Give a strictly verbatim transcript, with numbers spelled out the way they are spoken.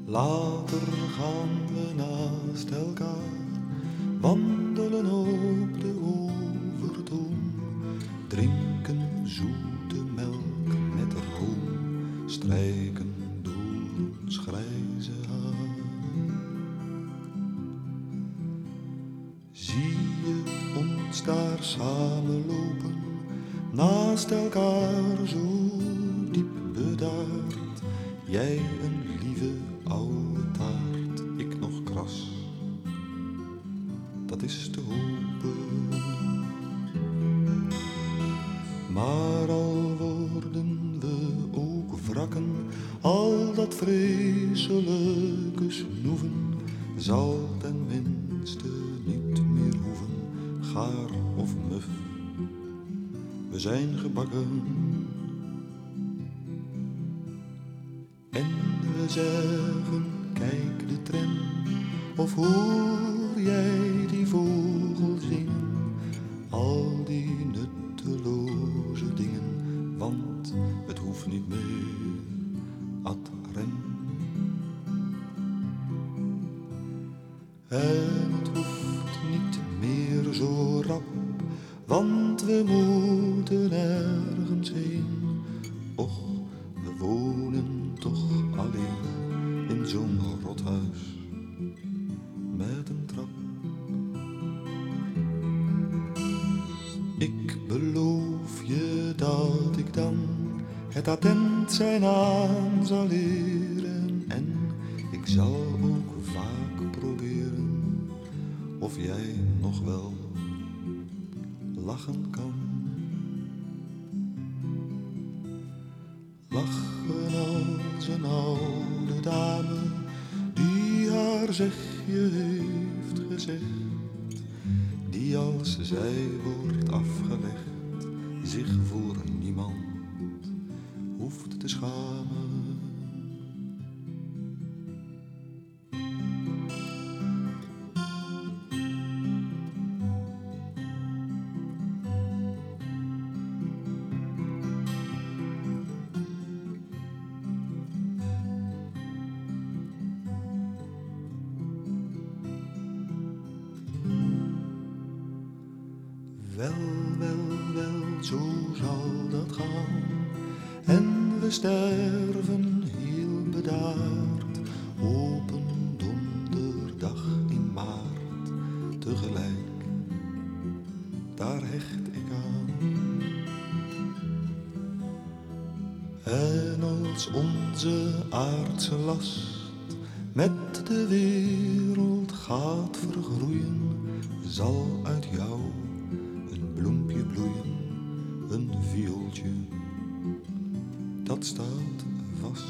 Later gaan we naast elkaar wandelen op de overtoom, drinken zoete melk met room, strijken door ons grijze haar. Zie je ons daar samen lopen, naast elkaar zo diep bedaard, jij een lieve oude taart, ik nog kras, dat is te hopen. Maar al worden we ook wrakken, al dat vreselijke snoeven zal ten minste niet meer hoeven, gaar of muf, we zijn gebakken. En we zeggen, kijk de tram, of hoor jij die vogel zingen, al die nutteloze dingen, want het hoeft niet meer ad rem. En het hoeft niet meer zo rap, want we moeten ergens heen. Och, we wonen toch alleen in zo'n rothuis met een trap. Ik beloof je dat ik dan het attent zijn aan zal leren, en ik zal ook vaak proberen of jij nog wel lachen kan. Lachen als een oude dame die haar zegje heeft gezegd, die als zij wordt afgelegd zich voor niemand hoeft te schamen. Wel, wel, wel, zo zal dat gaan. En we sterven heel bedaard op een donderdag in maart. Tegelijk, daar hecht ik aan. En als onze aardse last met de wereld gaat vergroeien, zal uit jou een bloempje bloeien, een viooltje, dat staat vast.